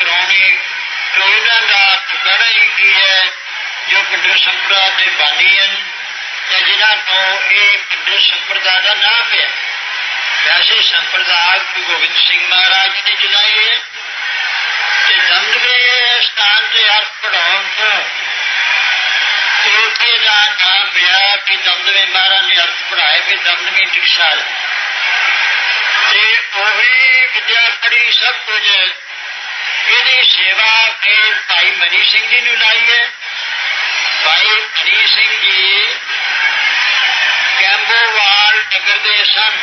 ਕਰਾਉਣੀ तो इन्हां दा कहना ही की है जो पिंडर संप्रदा के बानी हैं ते जिन्हां तो ये पिंडर संप्रदा का नाम पिया। वैसे संप्रदा गुरु गोबिंद सिंह महाराज ने चलाई है ते दमदमे स्थान से अर्थ पढ़ाउण तो उत्थे दा नाम पिया कि दमदमे महाराज ने अर्थ पढ़ाए भी दमदमी टकसाल ते ओही विद्या पढ़ी सब कुछ ਇਹਦੀ सेवा फिर भाई मनी सिंह जी ने लाई है। भाई मनी सिंह जी कैंबोवाल नगर के सन।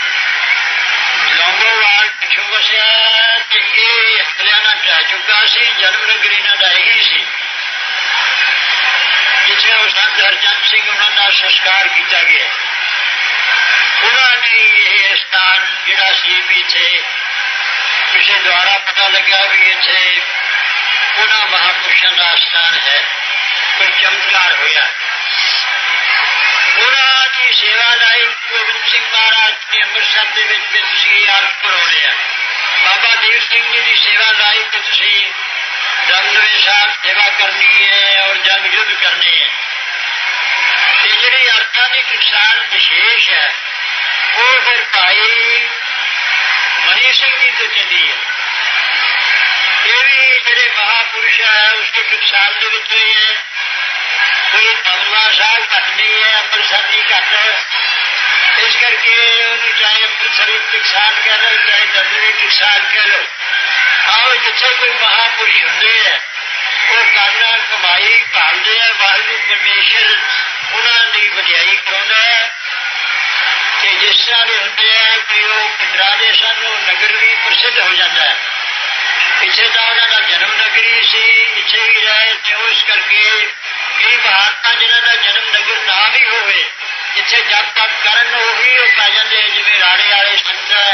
लौंगोवाल पिछों वसिया तो ये हरियाणा ढह चुका सी। जन्म नगर इन्हां दा यही सी जिथे वो संत हरचंद सिंह उन्होंने संस्कार किया गया। उन्होंने ये स्थान जिहड़ा सी भी इत्थे किसी द्वारा पता लगा भी इत्थे उन्हां महापुरुषों का स्थान है। कोई चमत्कार होया उन्होंने सेवा लाई। गोबिंद सिंह महाराज ने अमृतसर के तुसीं अर्थ पढ़ाउणे आ। बाबा दीप सिंह जी की सेवा लाई कि तुसीं दमदमे साहब सेवा करनी है और जंग युद्ध करने है। ते जिहड़ी अर्थां की टकसाल विशेष है वो फिर भाई मनी सिंह जी तो चली है। ये भी जोड़े महापुरुष है उसके टकसाल के ही है। कोई दमदमा साहब घट नहीं है अमृतसर की घट। इस करके उन्होंने चाहे अमृतसर टकसाल कह लो चाहे दमदमी टकसाल कह लो। आओ जिथे कोई महापुरुष होंगे है वो करना कमाई भालते हैं। वाहिगुरू परमेश्वर उन्होंने वधियाई कराउंदा है कि जिस तरह के होंगे है कि वो पिंडरां दे सन नगर भी प्रसिद्ध हो जाता है। इत्थे तो उन्होंने जन्म नगरी सी इत्थे भी रहे तो इस करके कई महात्मा जिन्हों का जन्म नगर ना भी होवे जिथे जप तप करन उही पै जाते। जिवें राणे वाले संत है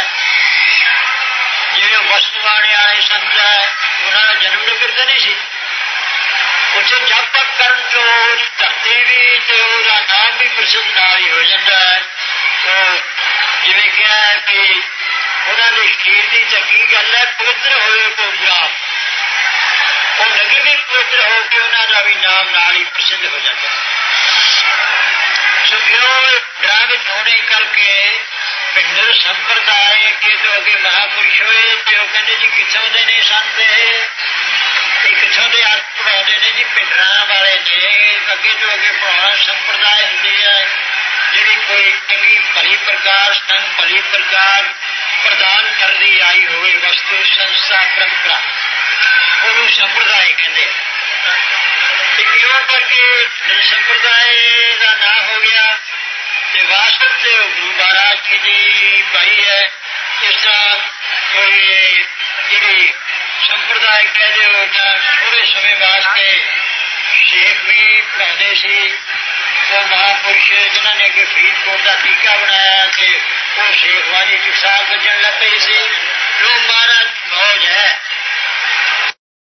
जिवें वस्तुवाणे वाले संत है उन्होंने जन्म नगर तो नहीं सी। उत्थे जप तप करन तो धरती भी तो उसका नाम भी प्रसिद्ध नाल ही हो जाता है। तो जिवें कहा है कि उन्होंने शरीर की चंगी गल है पवित्र होवे प्रोग्राम और नगर भी पवित्र हो के उन्होंने भी नाम नाल ही प्रसिद्ध हो जाता है। सो क्यों ग्राम में होने करके पिंडर संप्रदाय के तो अगे महापुरुष होए तो कहते जी कितों के ने संत कितों के अर्थ पढ़ाते हैं जी पिंडरां वाले ने अगे तो अगे पढ़ाना संप्रदाय होंगी है जी कोई चंगी भली प्रकार संग भली प्रकार प्रदान करती आई हुए वस्तु संस्था परंपरा उन्होंने संप्रदाय कहते। क्यों करके संप्रदाय का नाम हो गया तो वास्तव से गुरु महाराज की जी पाई है। इस तरह कोई जी संप्रदाय कह दो थोड़े समय वास्ते शेख भी पढ़ाते सी। वो महापुरुष जिन्होंने कि फरीदकोट का टीका बनाया तो वो शेख वाली टकसाल बजन लग पई सी। लोग महाराज मौज है